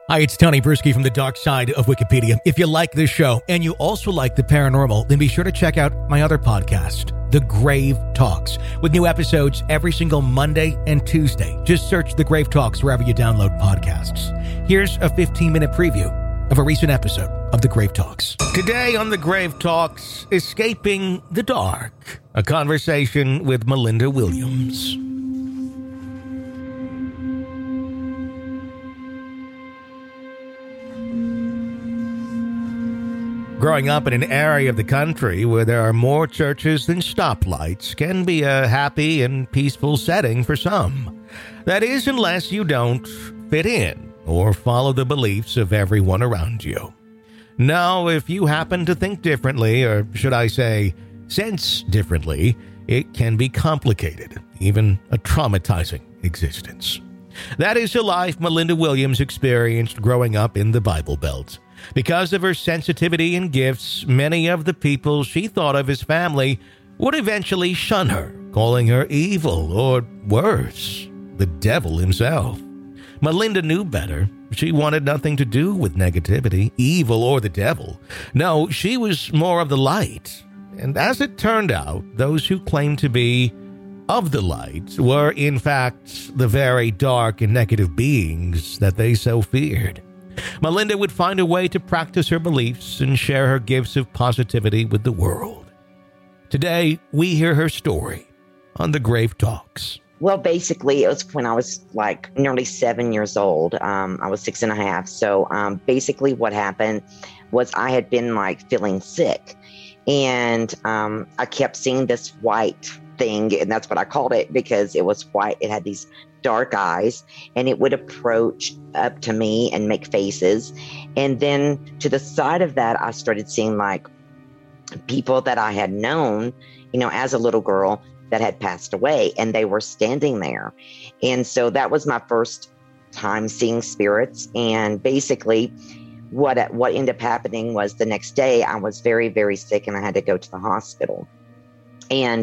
Hi, it's Tony Bruschi from the dark side of Wikipedia. If you like this show and you also like the paranormal, then be sure to check out my other podcast, The Grave Talks, with new episodes every single Monday and Tuesday. Just search The Grave Talks wherever you download podcasts. Here's a 15-minute preview of a recent episode of The Grave Talks. Today on The Grave Talks, Escaping the Dark, a conversation with Melinda Williams. Growing up in an area of the country where there are more churches than stoplights can be a happy and peaceful setting for some. That is, unless you don't fit in or follow the beliefs of everyone around you. Now, if you happen to think differently, or should I say, sense differently, it can be complicated, even a traumatizing existence. That is the life Melinda Williams experienced growing up in the Bible Belt. Because of her sensitivity and gifts, many of the people she thought of as family would eventually shun her, calling her evil or worse, the devil himself. Melinda knew better. She wanted nothing to do with negativity, evil, or the devil. No, she was more of the light. And as it turned out, those who claimed to be of the light were, in fact, the very dark and negative beings that they so feared. Melinda would find a way to practice her beliefs and share her gifts of positivity with the world. Today, we hear her story on The Grave Talks. Well, basically, it was when I was like nearly 7 years old. I was 6.5. So basically what happened was I had been like feeling sick. And I kept seeing this white thing, and that's what I called it because it was white. It had these dark eyes, and it would approach up to me and make faces. And then to the side of that, I started seeing like people that I had known, as a little girl that had passed away, and they were standing there. And so that was my first time seeing spirits. And basically what ended up happening was the next day I was very, very sick and I had to go to the hospital. And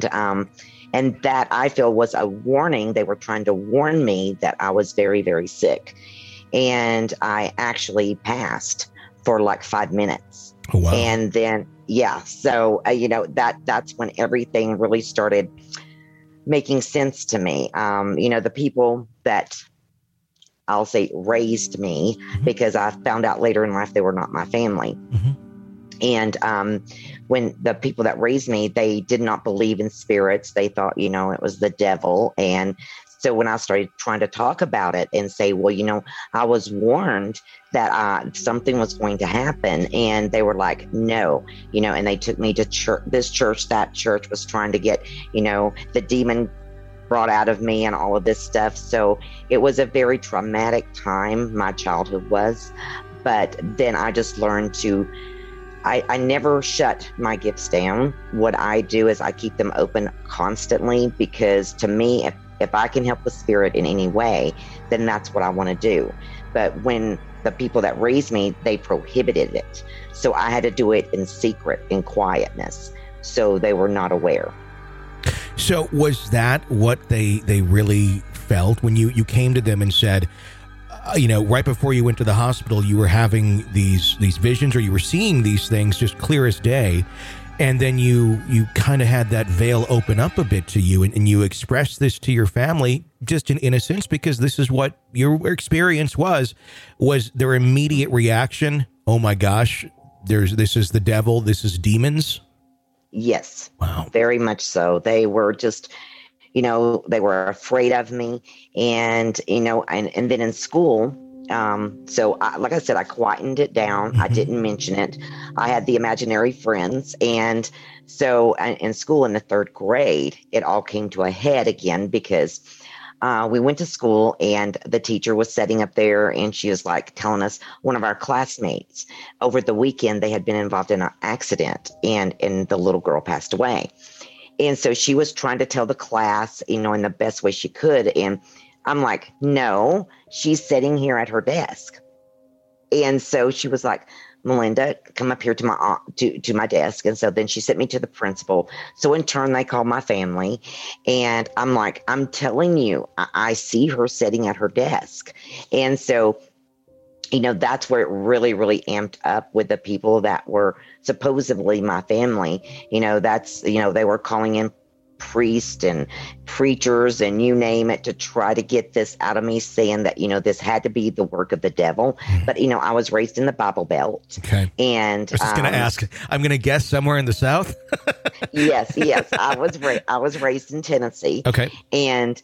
that I feel was a warning. They were trying to warn me that I was very, very sick. And I actually passed for like 5 minutes. Oh, wow. And then, so, that's when everything really started making sense to me. The people that I'll say raised me, because I found out later in life they were not my family. Mm-hmm. And when the people that raised me, they did not believe in spirits. They thought, it was the devil. And so when I started trying to talk about it and say, well, I was warned that something was going to happen. And they were like, no, and they took me to church, that church was trying to get, the demon brought out of me and all of this stuff. So it was a very traumatic time, my childhood was. But then I just learned to I never shut my gifts down. What I do is I keep them open constantly, because to me, if I can help the spirit in any way, then that's what I want to do. But when the people that raised me, they prohibited it. So I had to do it in secret, in quietness. So they were not aware. So was that what they really felt when you came to them and said, right before you went to the hospital, you were having these visions, or you were seeing these things just clear as day. And then you kind of had that veil open up a bit to you, and you expressed this to your family just in innocence, because this is what your experience was their immediate reaction. Oh my gosh, this is the devil. This is demons. Yes. Wow. Very much so. They were just, they were afraid of me. And, and then in school, like I said, I quietened it down. Mm-hmm. I didn't mention it. I had the imaginary friends. And so in school in the 3rd grade, it all came to a head again, because we went to school and the teacher was sitting up there, and she was like telling us one of our classmates over the weekend, they had been involved in an accident and the little girl passed away. And so she was trying to tell the class, in the best way she could. And I'm like, no, she's sitting here at her desk. And so she was like, Melinda, come up here to my desk. And so then she sent me to the principal. So in turn, they called my family. And I'm like, I'm telling you, I see her sitting at her desk. And so, that's where it really, really amped up with the people that were supposedly my family. They were calling in priests and preachers and you name it to try to get this out of me, saying that, this had to be the work of the devil. But, I was raised in the Bible Belt. Okay. And I was just going to ask, I'm going to guess somewhere in the South. Yes. I was raised in Tennessee. Okay. And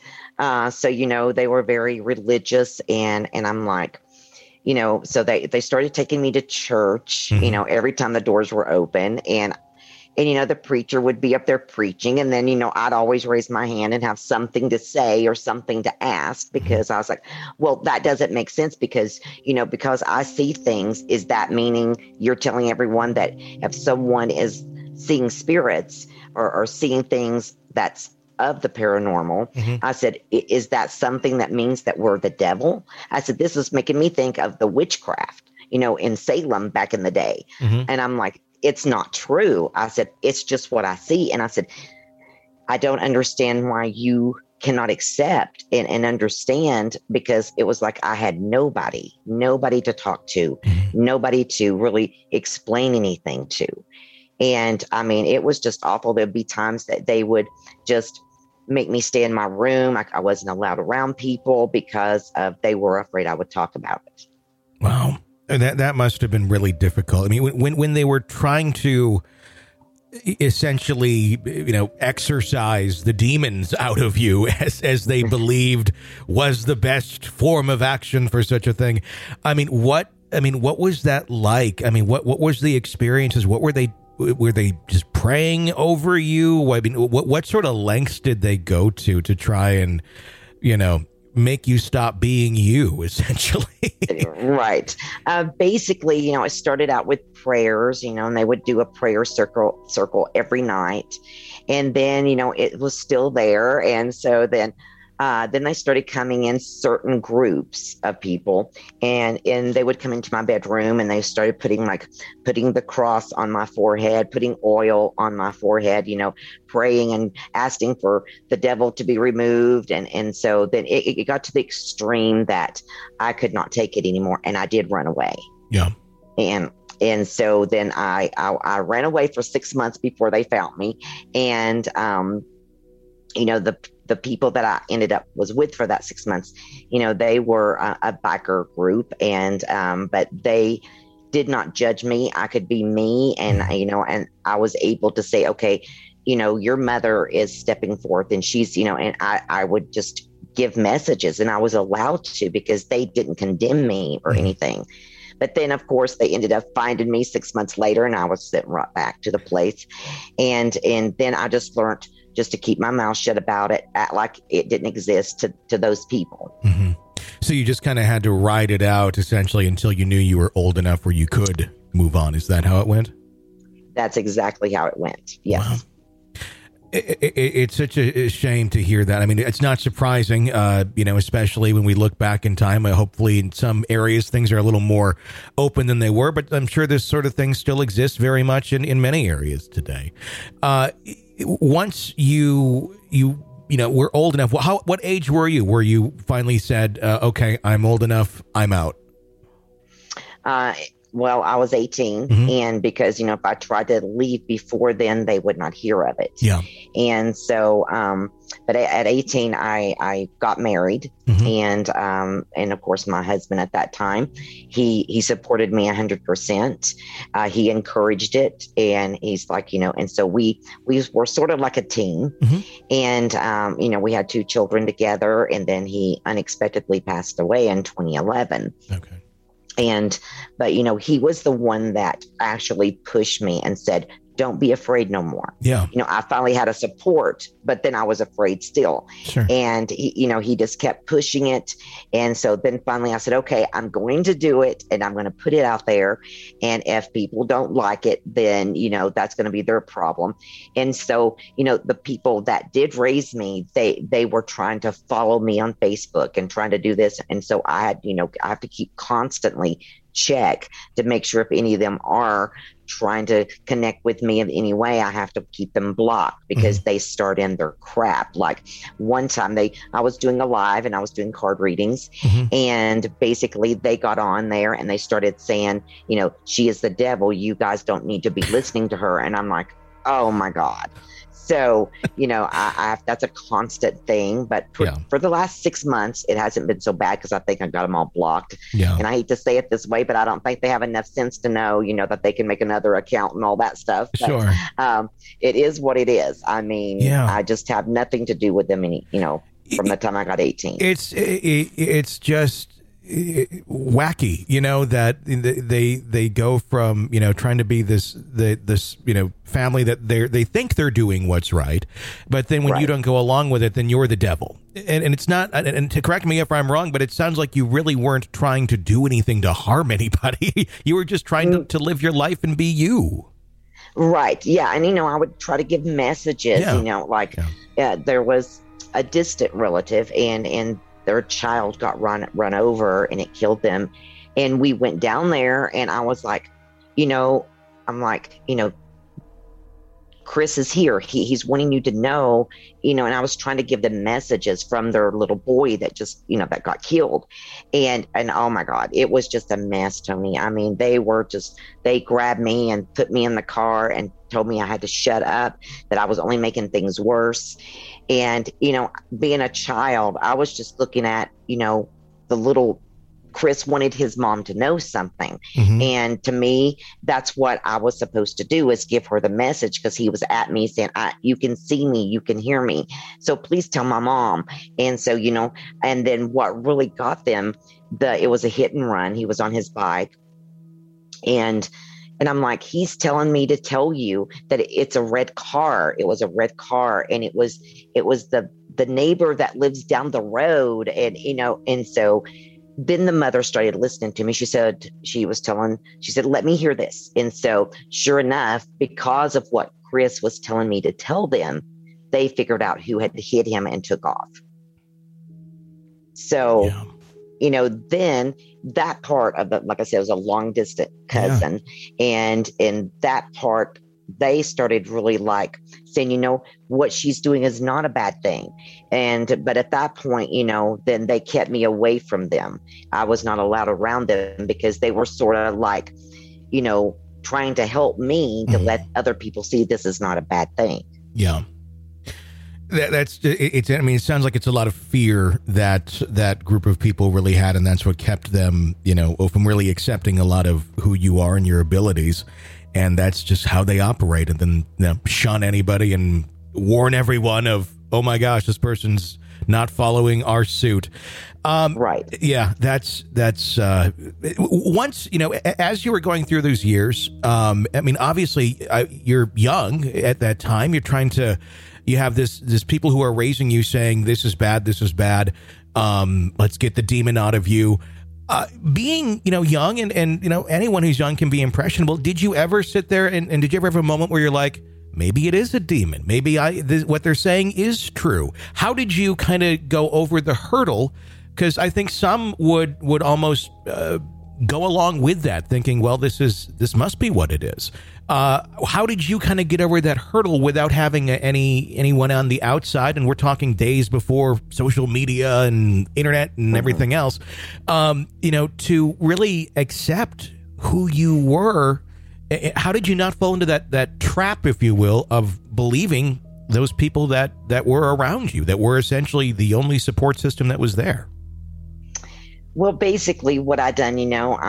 so, they were very religious and I'm like, so they started taking me to church, every time the doors were open. And the preacher would be up there preaching. And then, I'd always raise my hand and have something to say or something to ask, because I was like, well, that doesn't make sense because I see things. Is that meaning you're telling everyone that if someone is seeing spirits or seeing things that's of the paranormal? I said, is that something that means that we're the devil? I said, this is making me think of the witchcraft, in Salem back in the day. And I'm like, it's not true. I said, it's just what I see. And I said, I don't understand why you cannot accept and understand, because it was like I had nobody to talk to, nobody to really explain anything to. And I mean, it was just awful. There'd be times that they would just make me stay in my room. I wasn't allowed around people because they were afraid I would talk about it. Wow. That must have been really difficult. I mean, when they were trying to essentially, exorcise the demons out of you as they believed was the best form of action for such a thing. What was that like? I mean, what was the experiences? What were they just praying over you? I mean, what sort of lengths did they go to try and, make you stop being you, essentially? Right. Basically, it started out with prayers, and they would do a prayer circle every night. And then, it was still there. And so then they started coming in certain groups of people, and they would come into my bedroom and they started putting the cross on my forehead, putting oil on my forehead, praying and asking for the devil to be removed. And so then it got to the extreme that I could not take it anymore. And I did run away. Yeah. And so then I ran away for 6 months before they found me. And, the people that I ended up was with for that 6 months, they were a biker group, and but they did not judge me. I could be me, and and I was able to say, okay, your mother is stepping forth, and she's, and I would just give messages, and I was allowed to because they didn't condemn me or anything. But then, of course, they ended up finding me 6 months later, and I was sent right back to the place, and then I just learned just to keep my mouth shut about it, act like it didn't exist to those people. Mm-hmm. So you just kind of had to ride it out, essentially, until you knew you were old enough where you could move on. Is that how it went? That's exactly how it went. Yes. Wow. It's such a shame to hear that. I mean, it's not surprising, especially when we look back in time. Hopefully in some areas things are a little more open than they were, but I'm sure this sort of thing still exists very much in many areas today. Once you were old enough, what age were you where you finally said, okay, I'm old enough, I'm out? Well, I was 18, and because, if I tried to leave before then, they would not hear of it. Yeah. And so, but at 18, I got married, and of course, my husband at that time, he supported me 100%. He encouraged it, and he's like, and so we were sort of like a team, and, we had 2 children together, and then he unexpectedly passed away in 2011. Okay. But he was the one that actually pushed me and said, don't be afraid no more. Yeah. I finally had a support, but then I was afraid still. Sure. And he just kept pushing it. And so then finally I said, okay, I'm going to do it, and I'm going to put it out there. And if people don't like it, then, that's going to be their problem. And so, the people that did raise me, they were trying to follow me on Facebook and trying to do this. And so I had, I have to keep constantly check to make sure if any of them are trying to connect with me in any way, I have to keep them blocked because they start in their crap. Like one time I was doing a live and I was doing card readings, and basically they got on there and they started saying, she is the devil. You guys don't need to be listening to her. And I'm like, oh my God. So, that's a constant thing, but for the last 6 months, it hasn't been so bad because I think I got them all blocked. Yeah. And I hate to say it this way, but I don't think they have enough sense to know, that they can make another account and all that stuff. But, sure. It is what it is. I mean, I just have nothing to do with them, from the time I got 18. It's just wacky, that they go from trying to be this family that they think they're doing what's right, but then when you don't go along with it, then you're the devil. And it's not. And to correct me if I'm wrong, but it sounds like you really weren't trying to do anything to harm anybody. You were just trying to live your life and be you. Right. Yeah. And I would try to give messages. There was a distant relative, and their child got run over and it killed them. And we went down there and I was like, Chris is here. He's wanting you to know, and I was trying to give them messages from their little boy that just, that got killed. And oh my God, it was just a mess, Tony. I mean, they grabbed me and put me in the car and told me I had to shut up, that I was only making things worse. And, being a child, I was just looking at, the little Chris wanted his mom to know something. And to me, that's what I was supposed to do, is give her the message, because he was at me saying, you can see me, you can hear me. So please tell my mom. And so, and then what really got them, it was a hit and run. He was on his bike. And I'm like, he's telling me to tell you that it's a red car. It was a red car. And it was the neighbor that lives down the road. And, and so then the mother started listening to me. She said, let me hear this. And so sure enough, because of what Chris was telling me to tell them, they figured out who had hit him and took off. So, then that part of like I said, it was a long distant cousin. Yeah. And in that part, they started really saying, what she's doing is not a bad thing. But at that point, then they kept me away from them. I was not allowed around them because they were sort of trying to help me to let other people see this is not a bad thing. Yeah. It sounds like it's a lot of fear that group of people really had, and that's what kept them, from really accepting a lot of who you are and your abilities. And that's just how they operate. And then shun anybody and warn everyone of, oh my gosh, this person's not following our suit. Right. Yeah, that's once, as you were going through those years, obviously you're young at that time. You're trying to, you have this people who are raising you saying, this is bad. Let's get the demon out of you. Being, young and anyone who's young can be impressionable. Did you ever sit there and did you ever have a moment where you're like, maybe it is a demon. Maybe what they're saying is true. How did you kind of go over the hurdle? Because I think some would almost go along with that, thinking, well, this must be what it is. How did you kind of get over that hurdle without having anyone on the outside? And we're talking days before social media and internet and everything else, to really accept who you were. How did you not fall into that trap, if you will, of believing those people that were around you, that were essentially the only support system that was there? Well, basically what I done,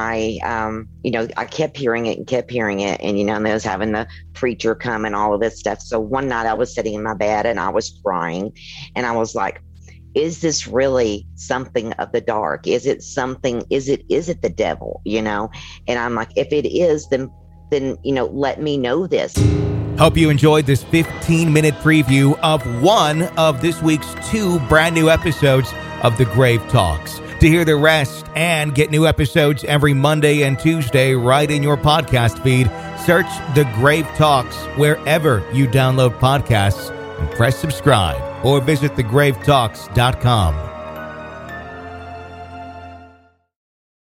I kept hearing it. And, and I was having the preacher come and all of this stuff. So one night I was sitting in my bed and I was crying and I was like, is this really something of the dark? Is it something, is it the devil, And I'm like, if it is, then, let me know this. Hope you enjoyed this 15-minute preview of one of this week's 2 brand new episodes of The Grave Talks. To hear the rest and get new episodes every Monday and Tuesday right in your podcast feed, search The Grave Talks wherever you download podcasts and press subscribe, or visit thegravetalks.com.